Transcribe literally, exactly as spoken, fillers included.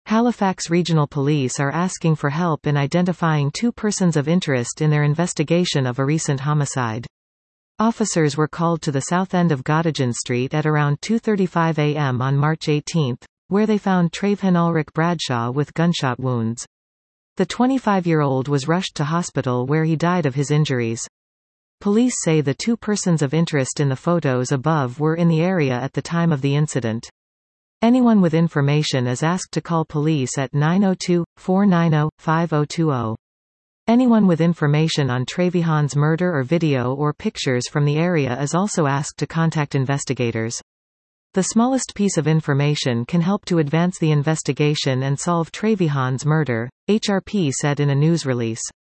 Halifax Regional Police are asking for help in identifying two persons of interest in their investigation of a recent homicide. Officers were called to the south end of Gottingen Street at around two thirty-five a m on March eighteenth, where they found Trayvon Ulrich Bradshaw with gunshot wounds. The twenty-five-year-old was rushed to hospital where he died of his injuries. Police say the two persons of interest in the photos above were in the area at the time of the incident. Anyone with information is asked to call police at nine oh two, four nine oh, five oh two oh. Anyone with information on Trayvon's murder or video or pictures from the area is also asked to contact investigators. The smallest piece of information can help to advance the investigation and solve Trayvon's murder, H R P said in a news release.